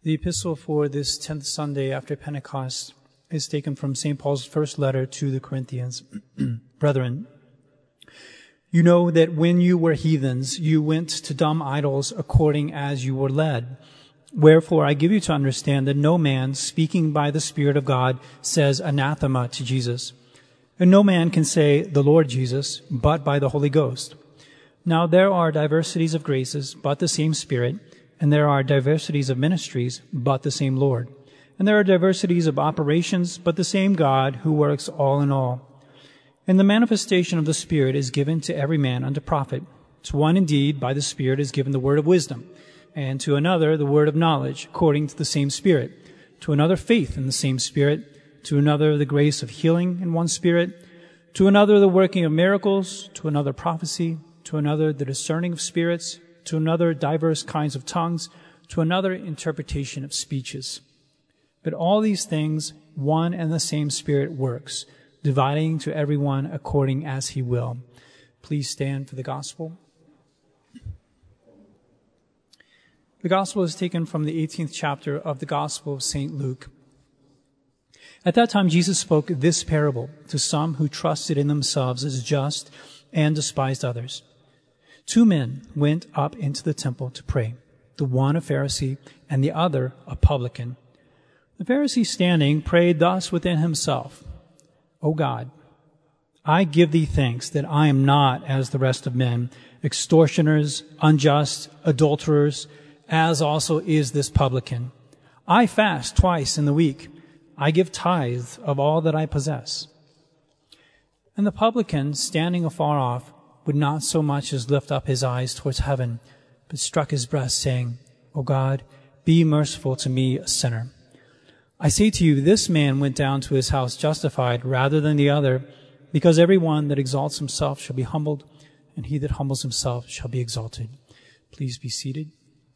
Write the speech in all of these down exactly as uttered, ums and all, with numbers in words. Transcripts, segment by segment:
The epistle for this tenth Sunday after Pentecost is taken from Saint Paul's first letter to the Corinthians. Brethren, you know that when you were heathens, you went to dumb idols according as you were led. Wherefore I give you to understand that no man, speaking by the Spirit of God, says anathema to Jesus. And no man can say the Lord Jesus, but by the Holy Ghost. Now there are diversities of graces, but the same Spirit. And there are diversities of ministries, but the same Lord. And there are diversities of operations, but the same God who works all in all. And the manifestation of the Spirit is given to every man unto profit. To one indeed by the Spirit is given the word of wisdom, and to another the word of knowledge, according to the same Spirit. To another faith in the same Spirit. To another the grace of healing in one Spirit. To another the working of miracles. To another prophecy. To another the discerning of spirits. To another diverse kinds of tongues, to another interpretation of speeches. But all these things one and the same Spirit works, dividing to everyone according as he will. Please stand for the gospel. The gospel is taken from the eighteenth chapter of the Gospel of Saint Luke. At that time Jesus spoke this parable to some who trusted in themselves as just and despised others. Two men went up into the temple to pray, the one a Pharisee and the other a publican. The Pharisee standing prayed thus within himself, O God, I give thee thanks that I am not as the rest of men, extortioners, unjust, adulterers, as also is this publican. I fast twice in the week. I give tithe of all that I possess. And the publican, standing afar off, would not so much as lift up his eyes towards heaven, but struck his breast, saying, O God, be merciful to me, a sinner. I say to you, this man went down to his house justified rather than the other, because every one that exalts himself shall be humbled, and he that humbles himself shall be exalted. Please be seated.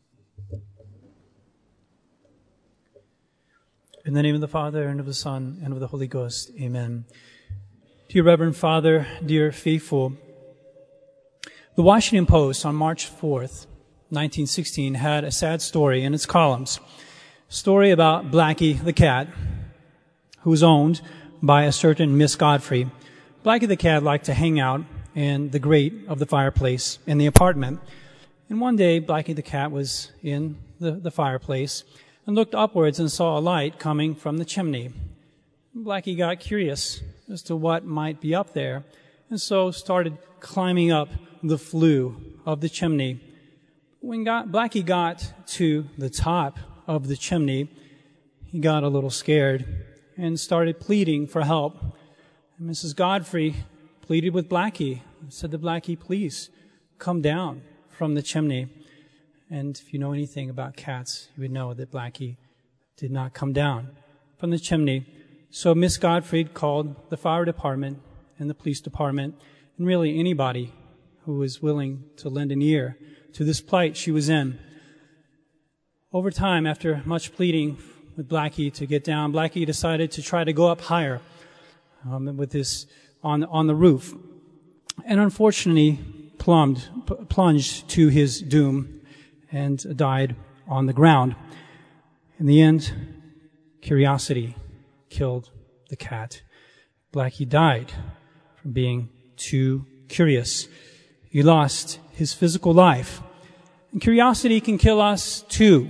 In the name of the Father, and of the Son, and of the Holy Ghost, amen. Dear Reverend Father, dear faithful, the Washington Post on March fourth, nineteen sixteen, had a sad story in its columns. A story about Blackie the cat, who was owned by a certain Miss Godfrey. Blackie the cat liked to hang out in the grate of the fireplace in the apartment. And one day, Blackie the cat was in the, the fireplace and looked upwards and saw a light coming from the chimney. Blackie got curious as to what might be up there, and so started climbing up the flue of the chimney. When got, Blackie got to the top of the chimney, he got a little scared and started pleading for help. And Missus Godfrey pleaded with Blackie and said to Blackie, please come down from the chimney. And if you know anything about cats, you would know that Blackie did not come down from the chimney. So Miss Godfrey called the fire department and the police department and really anybody who was willing to lend an ear to this plight she was in. Over time, after much pleading with Blackie to get down, Blackie decided to try to go up higher um, with this on on the roof, and unfortunately plumbed, p- plunged to his doom and died on the ground. In the end, curiosity killed the cat. Blackie died from being too curious. He lost his physical life. And curiosity can kill us too.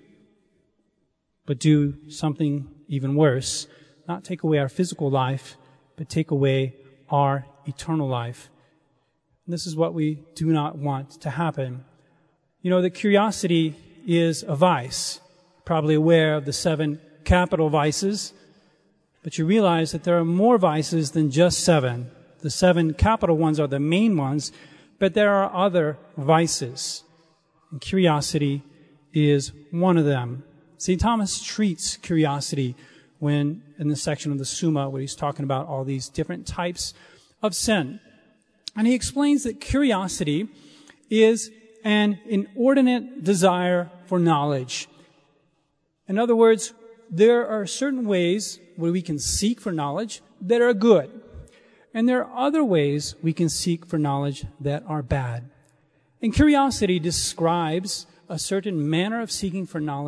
But do something even worse. Not take away our physical life, but take away our eternal life. And this is what we do not want to happen. You know that curiosity is a vice. You're probably aware of the seven capital vices. But you realize that there are more vices than just seven. The seven capital ones are the main ones, but there are other vices. And curiosity is one of them. Saint Thomas treats curiosity when, in the section of the Summa, where he's talking about all these different types of sin. And he explains that curiosity is an inordinate desire for knowledge. In other words, there are certain ways where we can seek for knowledge that are good. And there are other ways we can seek for knowledge that are bad. And curiosity describes a certain manner of seeking for knowledge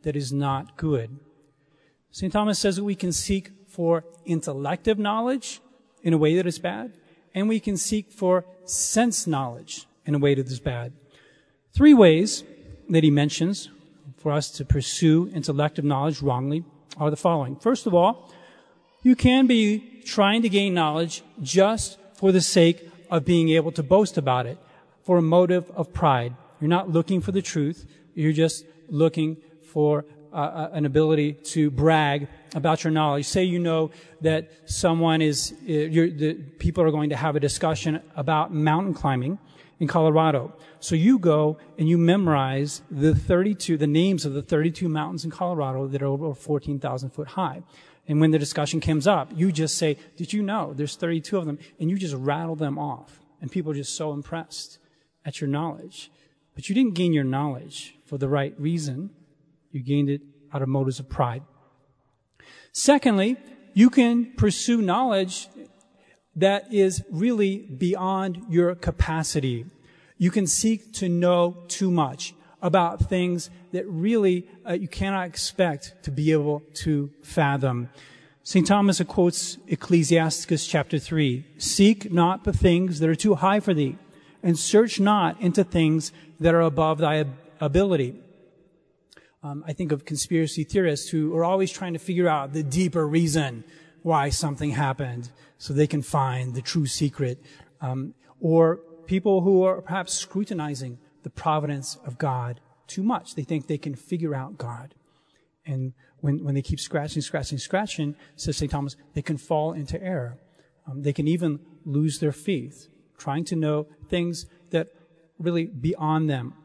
that is not good. Saint Thomas says that we can seek for intellective knowledge in a way that is bad, and we can seek for sense knowledge in a way that is bad. Three ways that he mentions for us to pursue intellective knowledge wrongly are the following. First of all, you can be trying to gain knowledge just for the sake of being able to boast about it, for a motive of pride. You're not looking for the truth. You're just looking for uh, an ability to brag about your knowledge. Say you know that someone is, uh, you're, the people are going to have a discussion about mountain climbing in Colorado. So you go and you memorize the thirty-two, the names of the thirty-two mountains in Colorado that are over fourteen thousand foot high. And when the discussion comes up, you just say, did you know there's thirty-two of them? And you just rattle them off. And people are just so impressed at your knowledge. But you didn't gain your knowledge for the right reason. You gained it out of motives of pride. Secondly, you can pursue knowledge that is really beyond your capacity. You can seek to know too much about things that really uh, you cannot expect to be able to fathom. Saint Thomas quotes Ecclesiasticus chapter three, "Seek not the things that are too high for thee, and search not into things that are above thy ab- ability." Um, I think of conspiracy theorists who are always trying to figure out the deeper reason why something happened so they can find the true secret. Um, or people who are perhaps scrutinizing the providence of God too much. They think they can figure out God. And when, when they keep scratching, scratching, scratching, says Saint Thomas, they can fall into error. Um, they can even lose their faith, trying to know things that really beyond them.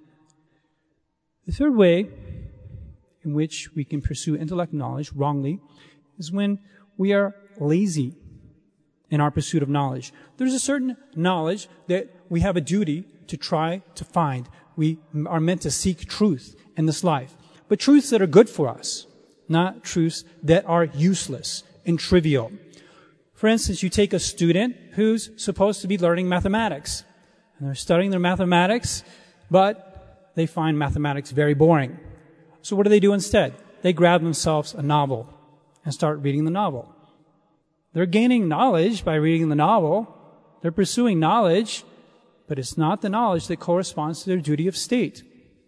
The third way in which we can pursue intellect knowledge wrongly is when we are lazy in our pursuit of knowledge. There's a certain knowledge that we have a duty to try to find. We are meant to seek truth in this life, but truths that are good for us, not truths that are useless and trivial. For instance, you take a student who's supposed to be learning mathematics, and they're studying their mathematics, but they find mathematics very boring. So what do they do instead? They grab themselves a novel and start reading the novel. They're gaining knowledge by reading the novel. They're pursuing knowledge, but it's not the knowledge that corresponds to their duty of state.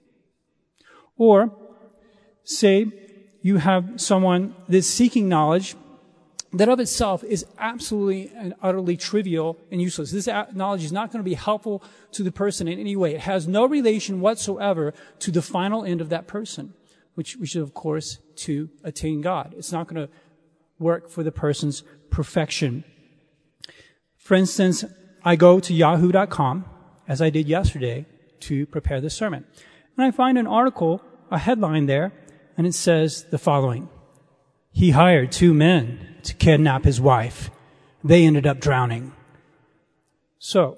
Or, say you have someone that's seeking knowledge that of itself is absolutely and utterly trivial and useless. This knowledge is not going to be helpful to the person in any way. It has no relation whatsoever to the final end of that person, which, which is, of course, to attain God. It's not going to work for the person's perfection. For instance, I go to yahoo dot com, as I did yesterday, to prepare this sermon. And I find an article, a headline there, and it says the following: he hired two men to kidnap his wife. They ended up drowning. So,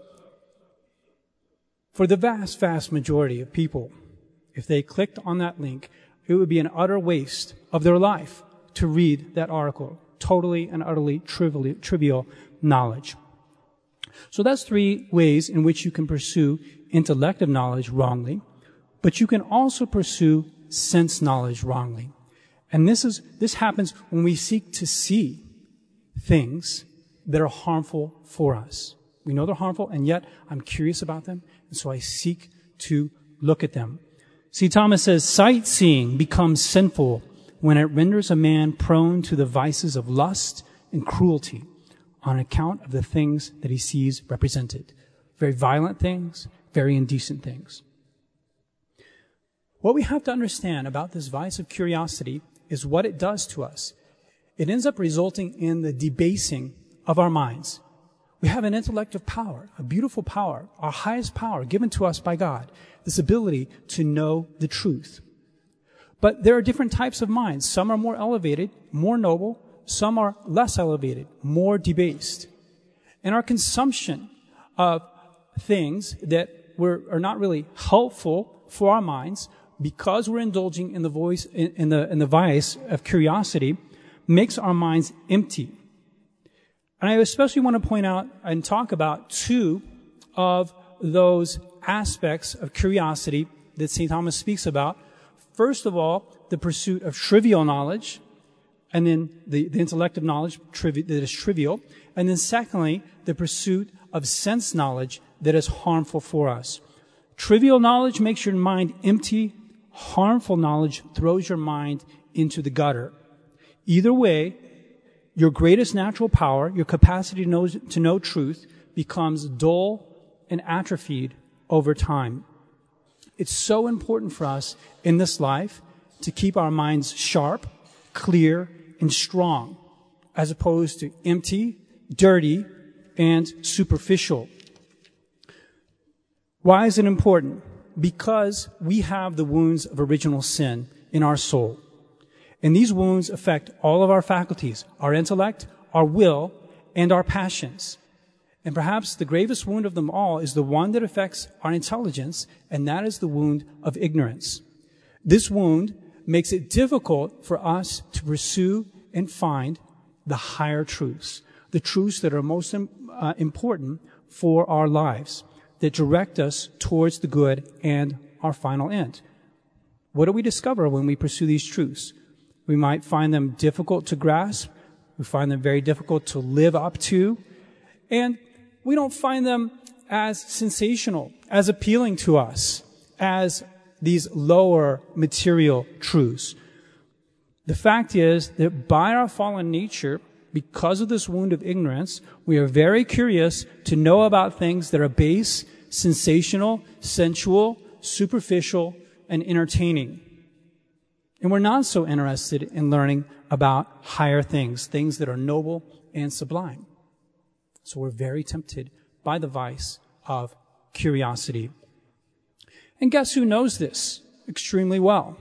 for the vast, vast majority of people, if they clicked on that link, it would be an utter waste of their life to read that article. Totally and utterly trivial, trivial knowledge. So that's three ways in which you can pursue intellective knowledge wrongly, but you can also pursue sense knowledge wrongly. And this is, this happens when we seek to see things that are harmful for us. We know they're harmful, and yet I'm curious about them, and so I seek to look at them. Saint Thomas says, sightseeing becomes sinful when it renders a man prone to the vices of lust and cruelty on account of the things that he sees represented. Very violent things, very indecent things. What we have to understand about this vice of curiosity is what it does to us. It ends up resulting in the debasing of our minds. We have an intellective power, a beautiful power, our highest power given to us by God, this ability to know the truth. But there are different types of minds. Some are more elevated, more noble. Some are less elevated, more debased. And our consumption of things that were, are not really helpful for our minds, because we're indulging in the voice, in, in the, in the vice of curiosity, makes our minds empty. And I especially want to point out and talk about two of those aspects of curiosity that Saint Thomas speaks about. First of all, the pursuit of trivial knowledge, and then the, the intellect of knowledge trivi- that is trivial, and then secondly, the pursuit of sense knowledge that is harmful for us. Trivial knowledge makes your mind empty. Harmful knowledge throws your mind into the gutter. Either way, your greatest natural power, your capacity to know, to know truth, becomes dull and atrophied over time. It's so important for us in this life to keep our minds sharp, clear, and strong, as opposed to empty, dirty, and superficial. Why is it important? Because we have the wounds of original sin in our soul. And these wounds affect all of our faculties, our intellect, our will, and our passions. And perhaps the gravest wound of them all is the one that affects our intelligence, and that is the wound of ignorance. This wound makes it difficult for us to pursue and find the higher truths, the truths that are most uh, important for our lives, that direct us towards the good and our final end. What do we discover when we pursue these truths? We might find them difficult to grasp. We find them very difficult to live up to. And we don't find them as sensational, as appealing to us, as these lower material truths. The fact is that by our fallen nature, because of this wound of ignorance, we are very curious to know about things that are base, sensational, sensual, superficial, and entertaining. And we're not so interested in learning about higher things, things that are noble and sublime. So we're very tempted by the vice of curiosity. And guess who knows this extremely well?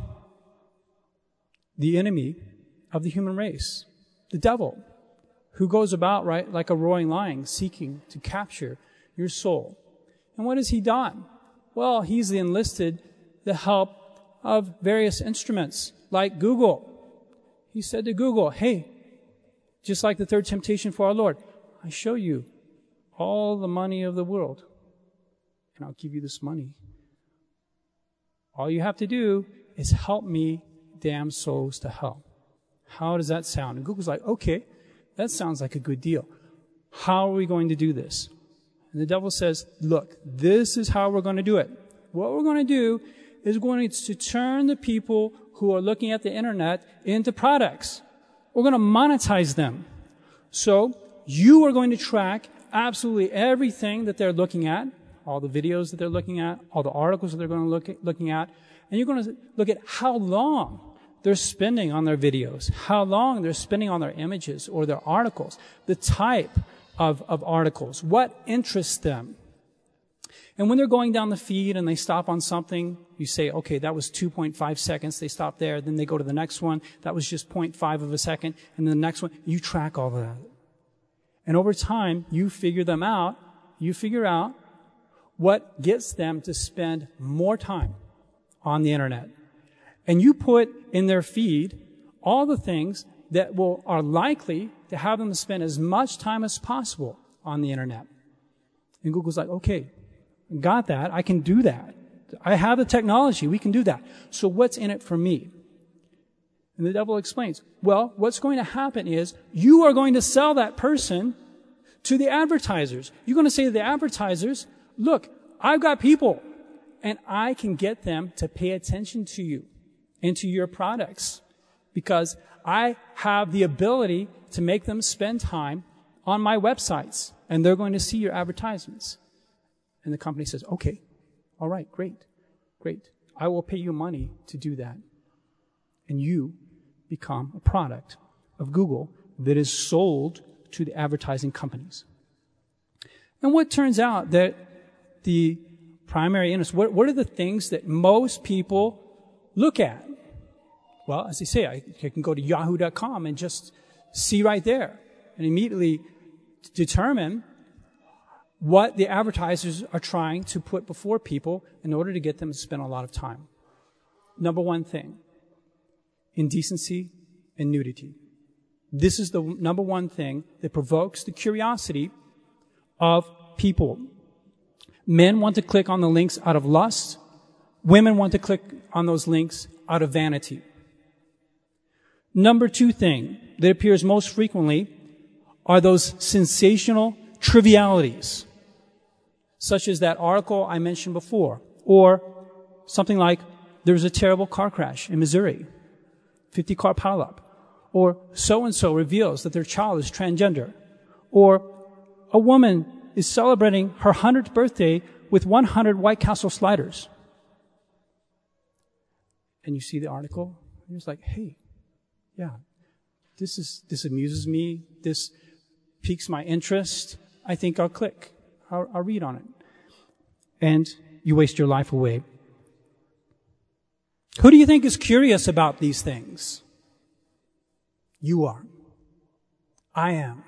The enemy of the human race, the devil, who goes about, right, like a roaring lion, seeking to capture your soul. And what has he done? Well, he's enlisted the help of various instruments, like Google. He said to Google, hey, just like the third temptation for our Lord, I show you all the money of the world, and I'll give you this money. All you have to do is help me damn souls to hell. How does that sound? And Google's like, okay, that sounds like a good deal. How are we going to do this? And the devil says, look, this is how we're going to do it. What we're going to do is we're going to turn the people who are looking at the internet into products. We're going to monetize them. So you are going to track absolutely everything that they're looking at, all the videos that they're looking at, all the articles that they're going to look at, looking at, and you're going to look at how long they're spending on their videos, how long they're spending on their images or their articles, the type of, of articles, what interests them. And when they're going down the feed and they stop on something, you say, okay, that was two point five seconds. They stop there. Then they go to the next one. That was just zero point five of a second. And then the next one, you track all of that. And over time, you figure them out. You figure out what gets them to spend more time on the internet. And you put in their feed all the things that will are likely to have them spend as much time as possible on the internet. And Google's like, okay, got that. I can do that. I have the technology. We can do that. So what's in it for me? And the devil explains, well, what's going to happen is you are going to sell that person to the advertisers. You're going to say to the advertisers, look, I've got people and I can get them to pay attention to you and to your products because I have the ability to make them spend time on my websites and they're going to see your advertisements. And the company says, okay, all right, great, great. I will pay you money to do that. And you become a product of Google that is sold to the advertising companies. And what turns out that the primary interest, what, what are the things that most people look at? Well, as I say, I, I can go to yahoo dot com and just see right there and immediately determine what the advertisers are trying to put before people in order to get them to spend a lot of time. Number one thing, indecency and nudity. This is the number one thing that provokes the curiosity of people. Men want to click on the links out of lust. Women want to click on those links out of vanity. Number two thing that appears most frequently are those sensational trivialities, such as that article I mentioned before, or something like, there was a terrible car crash in Missouri, fifty car pileup, or so-and-so reveals that their child is transgender, or a woman is celebrating her hundredth birthday with one hundred White Castle sliders. And you see the article, and it's like, hey, yeah, this is, this amuses me, this piques my interest, I think I'll click, I'll, I'll read on it. And you waste your life away. Who do you think is curious about these things? You are. I am.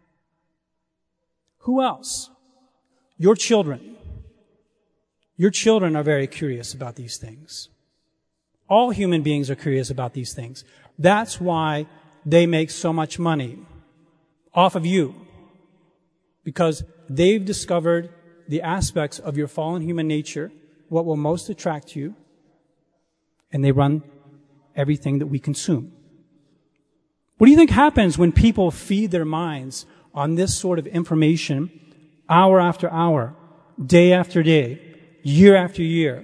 Who else? Your children. Your children are very curious about these things. All human beings are curious about these things. That's why they make so much money off of you. Because they've discovered the aspects of your fallen human nature, what will most attract you, and they run everything that we consume. What do you think happens when people feed their minds on this sort of information hour after hour, day after day, year after year?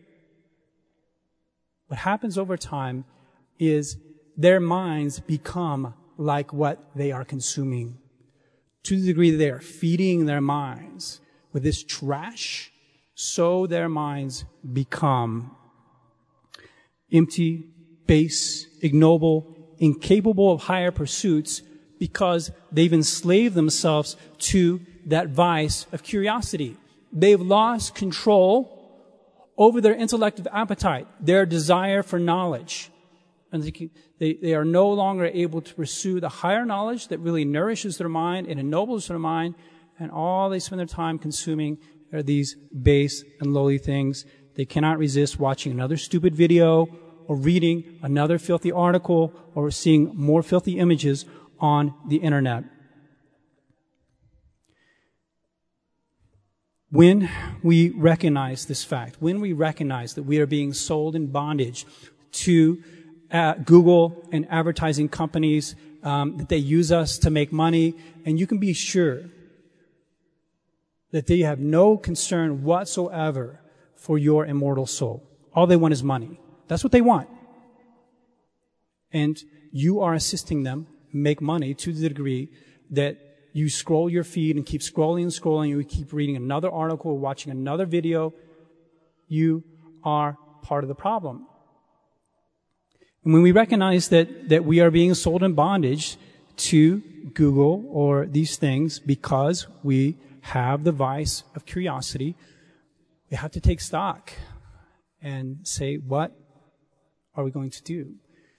What happens over time is their minds become like what they are consuming. To the degree that they are feeding their minds with this trash, so their minds become empty, base, ignoble, incapable of higher pursuits because they've enslaved themselves to that vice of curiosity. They've lost control over their intellective appetite, their desire for knowledge. And they, they, they are no longer able to pursue the higher knowledge that really nourishes their mind and ennobles their mind, and all they spend their time consuming are these base and lowly things. They cannot resist watching another stupid video or reading another filthy article or seeing more filthy images on the internet. When we recognize this fact, when we recognize that we are being sold in bondage to uh, Google and advertising companies, um, that they use us to make money, and you can be sure that they have no concern whatsoever for your immortal soul. All they want is money. That's what they want. And you are assisting them make money to the degree that you scroll your feed and keep scrolling and scrolling, you keep reading another article or watching another video. You are part of the problem. And when we recognize that, that we are being sold in bondage to Google or these things because we have the vice of curiosity, we have to take stock and say, what are we going to do?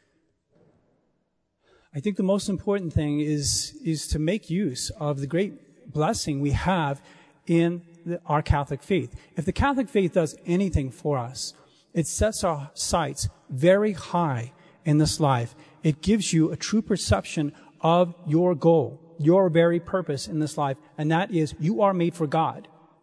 I think the most important thing is, is to make use of the great blessing we have in the, our Catholic faith. If the Catholic faith does anything for us, it sets our sights very high in this life. It gives you a true perception of your goal, your very purpose in this life, and that is you are made for God.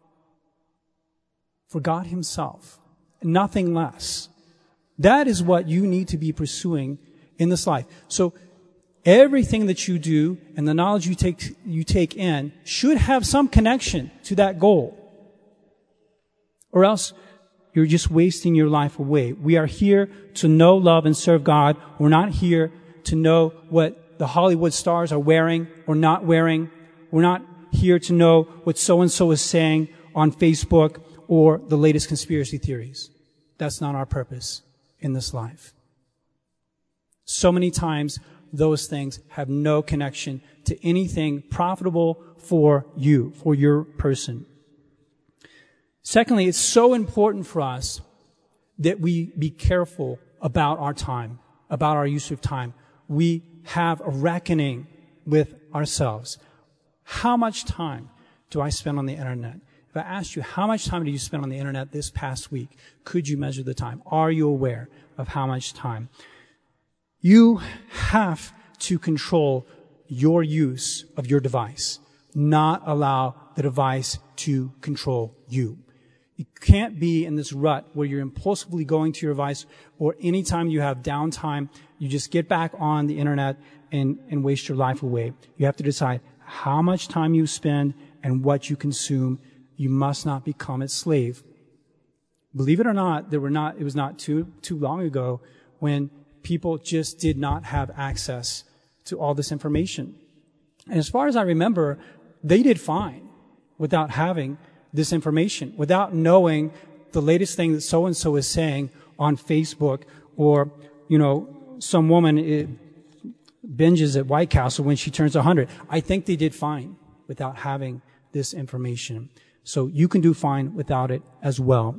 For God Himself. Nothing less. That is what you need to be pursuing in this life. So, everything that you do and the knowledge you take, you take in should have some connection to that goal. Or else you're just wasting your life away. We are here to know, love, and serve God. We're not here to know what the Hollywood stars are wearing or not wearing. We're not here to know what so-and-so is saying on Facebook or the latest conspiracy theories. That's not our purpose in this life. So many times, those things have no connection to anything profitable for you, for your person. Secondly, it's so important for us that we be careful about our time, about our use of time. We have a reckoning with ourselves. How much time do I spend on the internet? If I asked you, how much time did you spend on the internet this past week? Could you measure the time? Are you aware of how much time? You have to control your use of your device, not allow the device to control you. You can't be in this rut where you're impulsively going to your device, or anytime you have downtime, you just get back on the internet and, and waste your life away. You have to decide how much time you spend and what you consume. You must not become its slave. Believe it or not, there were not, it was not too, too long ago when people just did not have access to all this information. And as far as I remember, they did fine without having this information, without knowing the latest thing that so-and-so is saying on Facebook, or, you know, some woman it, binges at White Castle when she turns one hundred. I think they did fine without having this information. So you can do fine without it as well.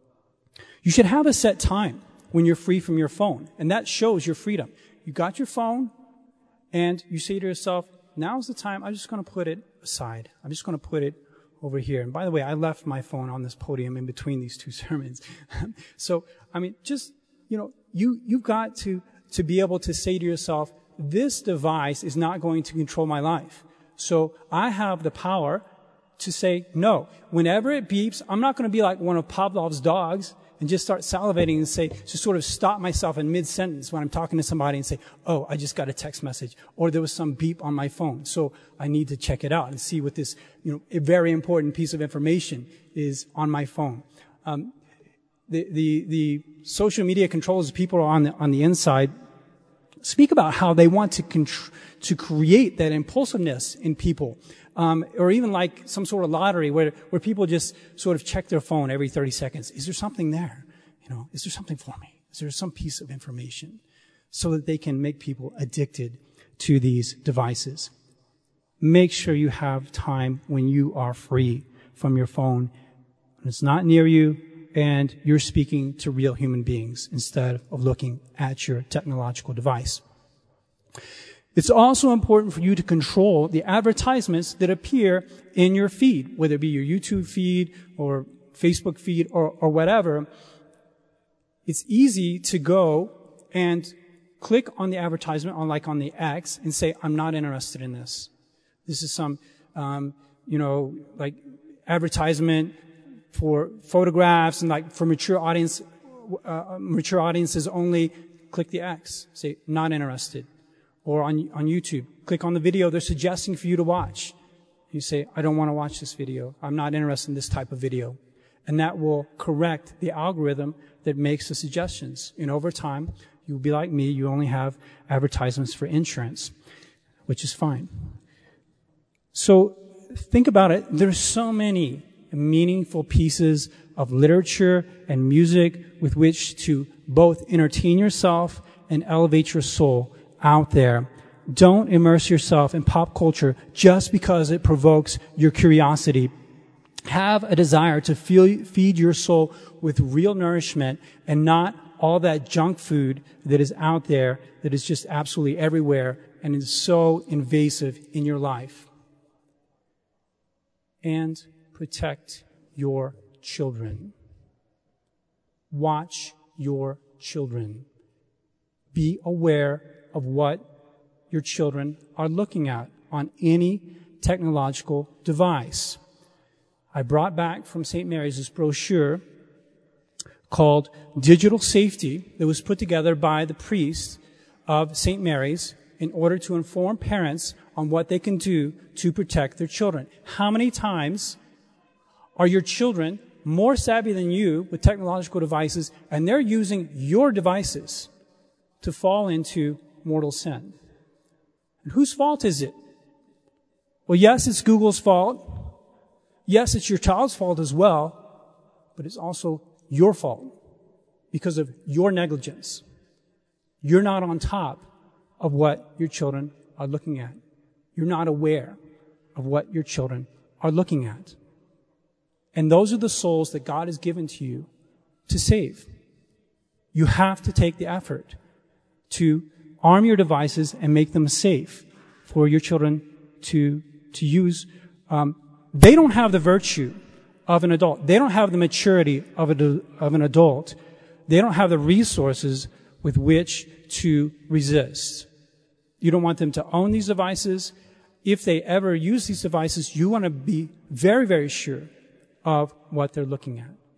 You should have a set time when you're free from your phone, and that shows your freedom. You got your phone, and you say to yourself, now's the time, I'm just going to put it aside. I'm just going to put it over here. And by the way, I left my phone on this podium in between these two sermons. So, I mean, just, you know, you, you've got to, to be able to say to yourself, this device is not going to control my life. So I have the power to say no. Whenever it beeps, I'm not going to be like one of Pavlov's dogs and just start salivating and say, to sort of stop myself in mid-sentence when I'm talking to somebody and say, oh, I just got a text message, or there was some beep on my phone, so I need to check it out and see what this, you know, a very important piece of information is on my phone. Um, the, the, the social media controllers, people are on the, on the inside, speak about how they want to contr- to create that impulsiveness in people. Um, or even like some sort of lottery where, where people just sort of check their phone every thirty seconds. Is there something there? You know, is there something for me? Is there some piece of information? So that they can make people addicted to these devices. Make sure you have time when you are free from your phone, and it's not near you, and you're speaking to real human beings instead of looking at your technological device. It's also important for you to control the advertisements that appear in your feed, whether it be your YouTube feed or Facebook feed or, or whatever. It's easy to go and click on the advertisement on like on the X and say, I'm not interested in this. This is some, um, you know, like advertisement for photographs and like for mature audience, uh, mature audiences only. Click the X. Say, not interested. Or on, on YouTube, click on the video they're suggesting for you to watch. You say, I don't want to watch this video. I'm not interested in this type of video. And that will correct the algorithm that makes the suggestions. And over time, you'll be like me. You only have advertisements for insurance, which is fine. So think about it. There's so many meaningful pieces of literature and music with which to both entertain yourself and elevate your soul out there. Don't immerse yourself in pop culture just because it provokes your curiosity. Have a desire to feel, feed your soul with real nourishment and not all that junk food that is out there that is just absolutely everywhere and is so invasive in your life. And protect your children. Watch your children. Be aware of what your children are looking at on any technological device. I brought back from Saint Mary's this brochure called Digital Safety that was put together by the priest of Saint Mary's in order to inform parents on what they can do to protect their children. How many times are your children more savvy than you with technological devices, and they're using your devices to fall into mortal sin? And whose fault is it? Well, yes, it's Google's fault. Yes, it's your child's fault as well, but it's also your fault because of your negligence. You're not on top of what your children are looking at. You're not aware of what your children are looking at. And those are the souls that God has given to you to save. You have to take the effort to arm your devices and make them safe for your children to, to use. Um, they don't have the virtue of an adult. They don't have the maturity of, a, of an adult. They don't have the resources with which to resist. You don't want them to own these devices. If they ever use these devices, you want to be very, very sure of what they're looking at.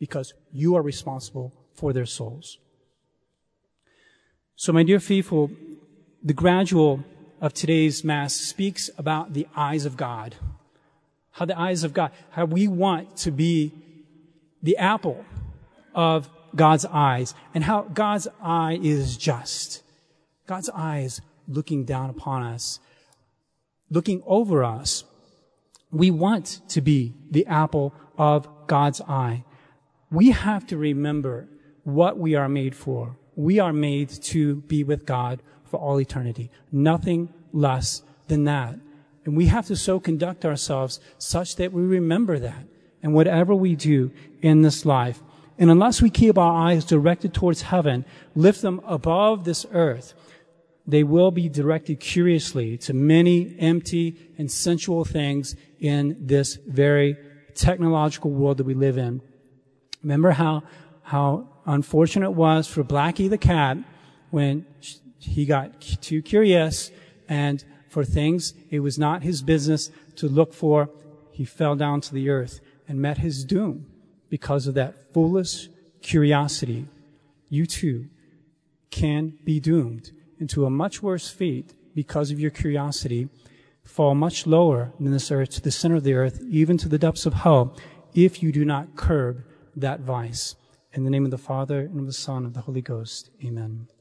because you are responsible for their souls. So, my dear faithful, the gradual of today's Mass speaks about the eyes of God. How the eyes of God, how we want to be the apple of God's eyes, and how God's eye is just. God's eye is looking down upon us, looking over us. We want to be the apple of God's eye. We have to remember what we are made for. We are made to be with God for all eternity. Nothing less than that. And we have to so conduct ourselves such that we remember that in whatever we do in this life. And unless we keep our eyes directed towards heaven, lift them above this earth, they will be directed curiously to many empty and sensual things in this very technological world that we live in. Remember how, how unfortunate it was for Blackie the cat when he got too curious and for things it was not his business to look for. He fell down to the earth and met his doom because of that foolish curiosity. You too can be doomed into a much worse fate because of your curiosity, fall much lower than this earth, to the center of the earth, even to the depths of hell, if you do not curb that vice. In the name of the Father, and of the Son, and of the Holy Ghost. Amen.